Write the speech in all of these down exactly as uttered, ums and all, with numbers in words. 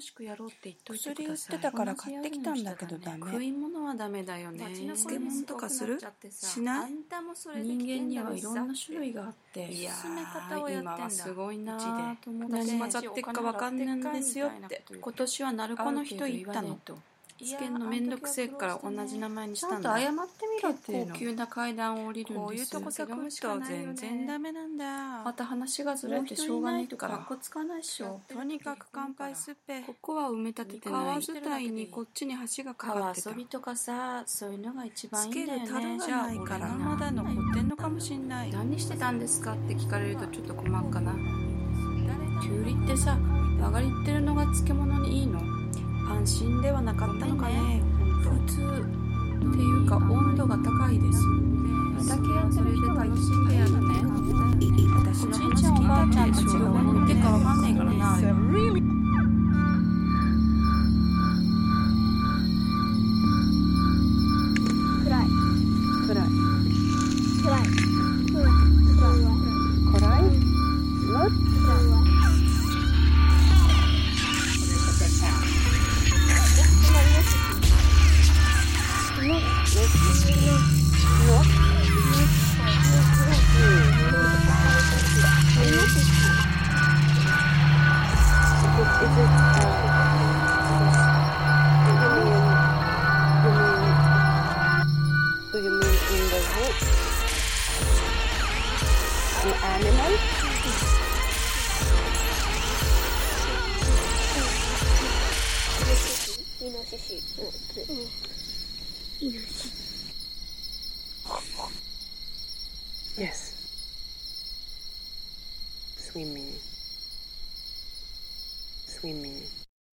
薬売ってたから買ってきたんだけどダメ。 食い物はダメだよね。 漬物とかする？しない？ 人間にはいろんな種類があって、 いやー今はすごいなー。 友何混達ざってっかわかんないんですよって。 今年は鳴子の人言ったの。つけんのめんどくせえから同じ名前にしたんだ。 ちゃんと謝ってみろっていうの。 高級な階段を降りるんです。 こういうとこさくっと全然ダメなんだ。 また話がずれてしょうがないとかかっこつかないっしょ。 とにかく乾杯すっぺ。 ここは埋め立ててない。 川伝いにこっちに橋がかかってた。 川遊びとかさ、そういうのが一番いいんだよね。 つける樽がないからまだ残ってんのかもしんない。 何してたんですかって聞かれるとちょっと困るかな。きゅうりってさ、曲がりってるのが漬物にいいの？ 安心ではなかったのかね。 普通っていうか温度が高いです。畑やってる人が楽しんでやるね。 私の話聞いたっちゃんたちが何言ってるかわかんないからな。 暗い暗い暗い暗い？ 暗いイノシシ。うん。イノシシ。 Yes. Swimming. Swimming.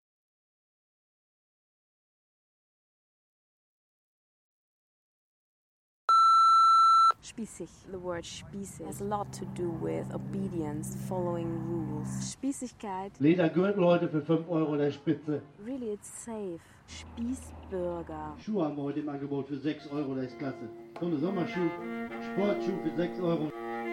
Spießig. The word spießig has a lot to do with obedience, following rules. Spießigkeit. Ledergürtel heute für fünf Euro der Spitze. Really, it's safe. Spießbürger. Schuhe haben wir heute im Angebot für sechs Euro, das ist klasse. So eine Sommerschuh, Sportschuh für sechs Euro.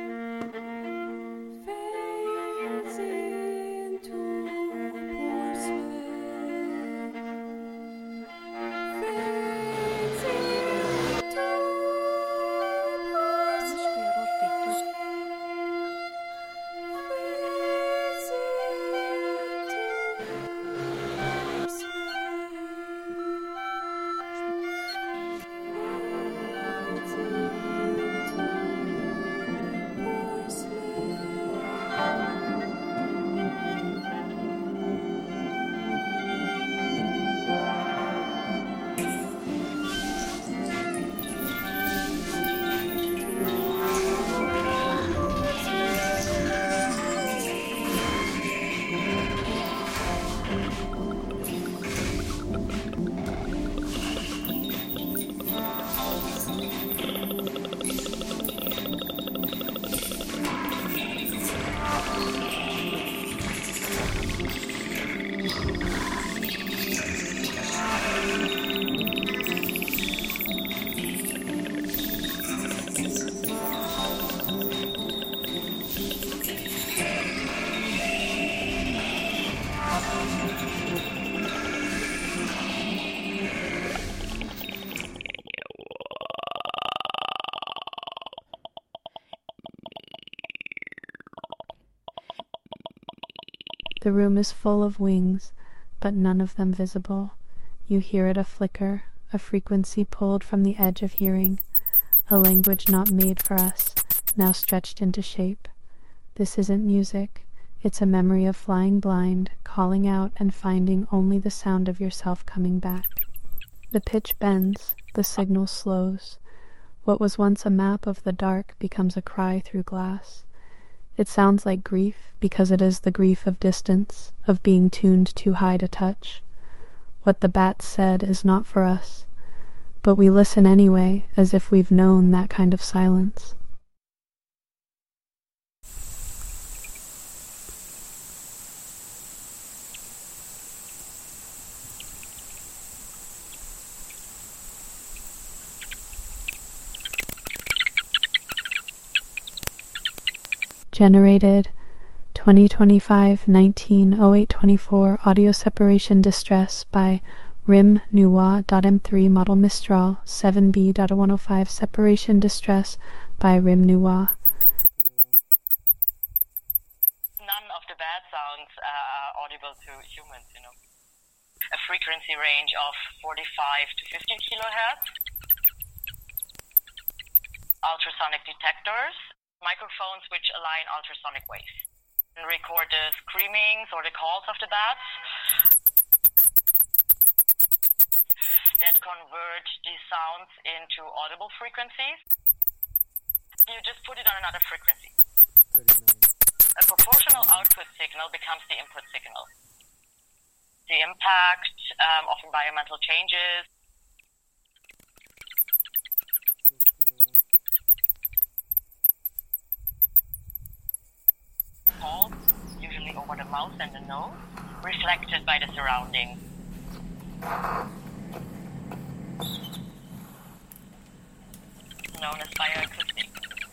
The room is full of wings, but none of them visible. You hear it a flicker, a frequency pulled from the edge of hearing, a language not made for us, now stretched into shape. This isn't music, it's a memory of flying blind, calling out and finding only the sound of yourself coming back. The pitch bends, the signal slows. What was once a map of the dark becomes a cry through glass. It sounds like grief because it is the grief of distance, of being tuned too high to touch. What the bats said is not for us, but we listen anyway as if we've known that kind of silence. Generated twenty twenty-five nineteen oh eight twenty-four Audio Separation Distress by rim nuwa.m three Model Mistral seven b one oh five Separation Distress by rim nuwa. None of the bad sounds are audible to humans, you know. A frequency range of forty-five to fifteen kilohertz. Ultrasonic detectors, microphones which align ultrasonic waves. And record the screamings or the calls of the bats. That convert these sounds into audible frequencies. You just put it on another frequency. A proportional output signal becomes the input signal. The impact um, of environmental changes. Calls, usually over the mouth and the nose, reflected by the surroundings. Known as bioacoustics.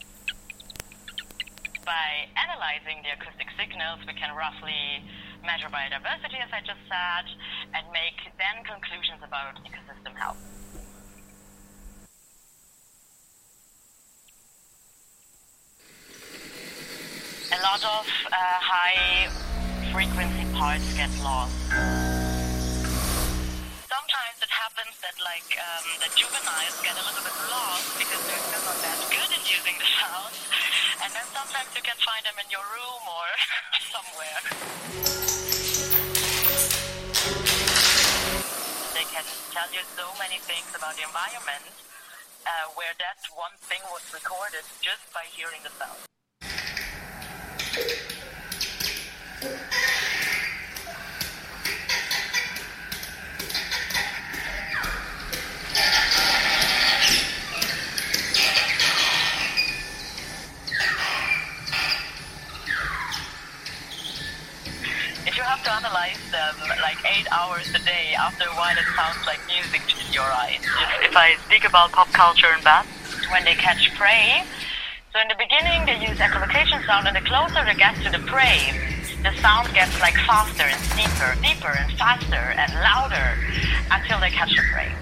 By analyzing the acoustic signals, we can roughly measure biodiversity, as I just said, and make then conclusions about ecosystem health. A lot of uh, high-frequency parts get lost. Sometimes it happens that, like, um, the juveniles get a little bit lost because they're still not that good at using the sound. And then sometimes you can find them in your room or somewhere. They can tell you so many things about the environment uh, where that one thing was recorded just by hearing the sound. If you have to analyze them like eight hours a day, after a while it sounds like music to your eyes. If I speak about pop culture and bats, when they catch prey, so in the beginning they use echolocation sound, and the closer they get to the prey, the sound gets like faster and steeper, deeper and faster and louder until they catch the prey.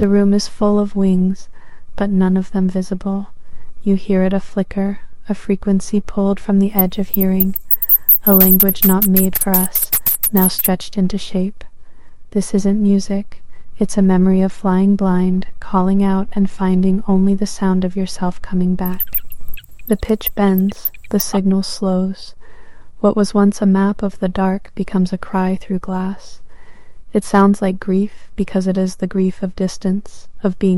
The room is full of wings, but none of them visible. You hear it a flicker, a frequency pulled from the edge of hearing, a language not made for us, now stretched into shape. This isn't music. It's a memory of flying blind, calling out and finding only the sound of yourself coming back. The pitch bends, the signal slows. What was once a map of the dark becomes a cry through glass. It sounds like grief because it is the grief of distance, of being.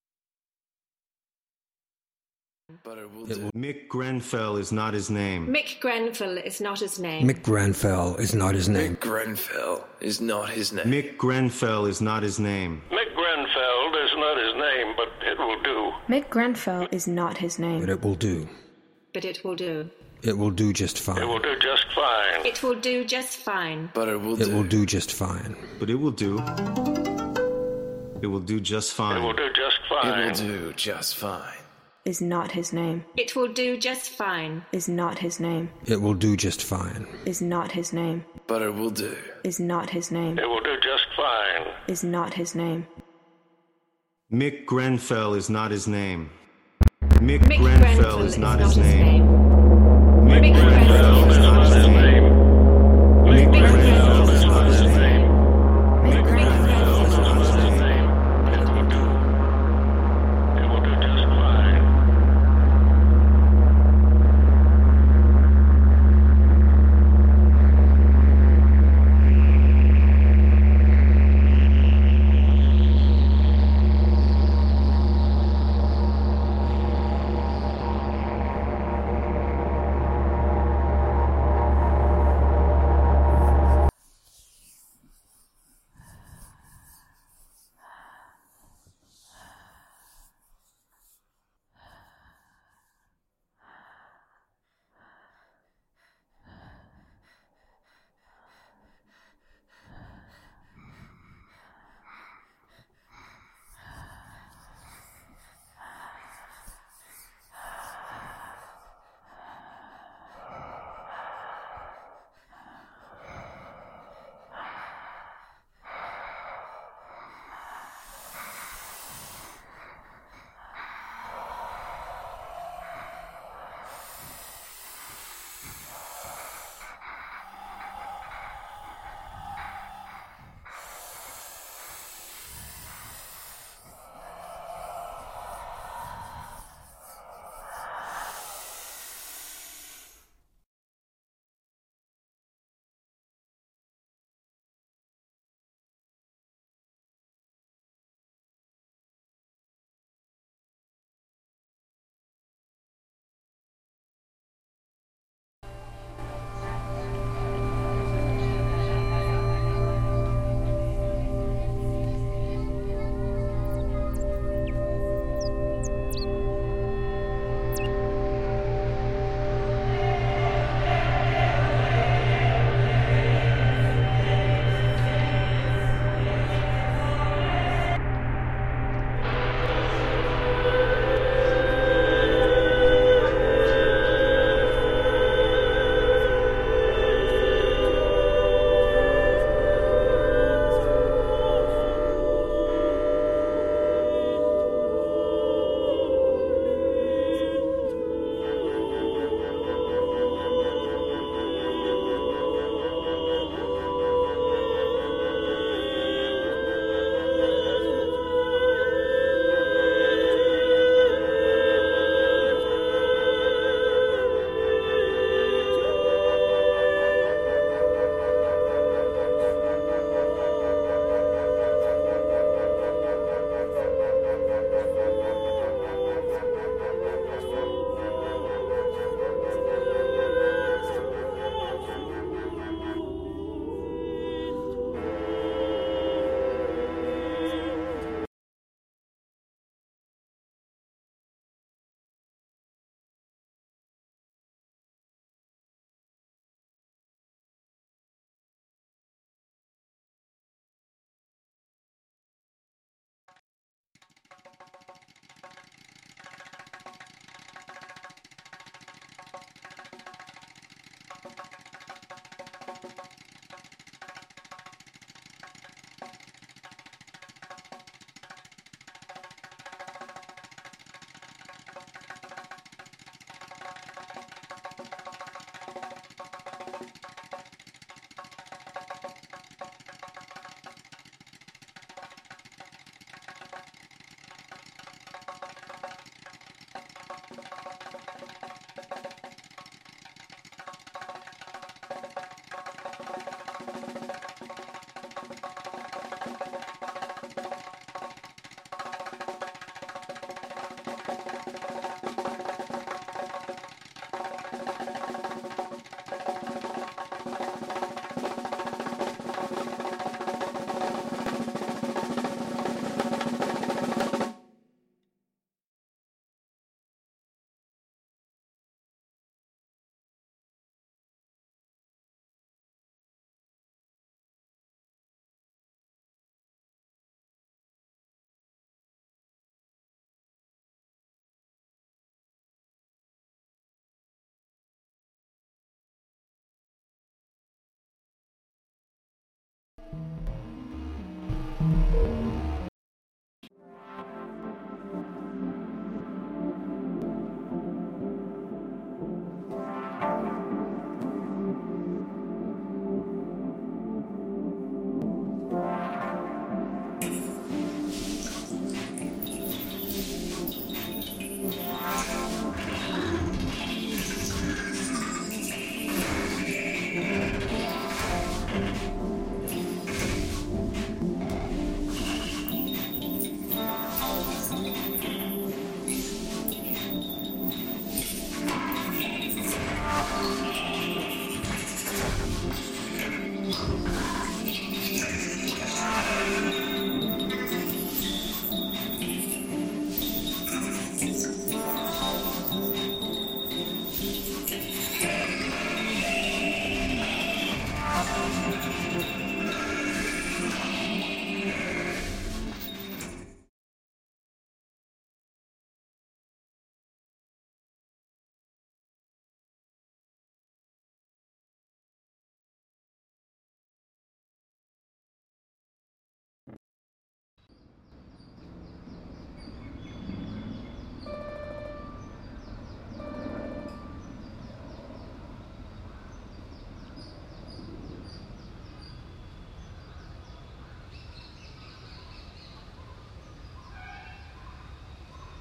Mick Grenfell is not his name. Mick Grenfell is not his name. Mick Grenfell is not his name. Mick Grenfell is not his name. Mick Grenfell is not his name. Mick Grenfell is not his name, but it will do. Mick Grenfell is not his name. But it will do. But it will do. It will do just fine. It will do just fine. It will do just fine. But it will do. It will do just fine. But it will do. It will do just fine. It will do just fine. It will do just fine. Is not his name. It will do just fine. Is not his name. It will do just fine. Is not his name. But it will do. Is not his name. It will do just fine. Is not his name. Mick Grenfell is not his name. Mick, Mick Grenfell Grenfell is is not not his his name. name. Mick Mick Grenfell Grenfell is not his name.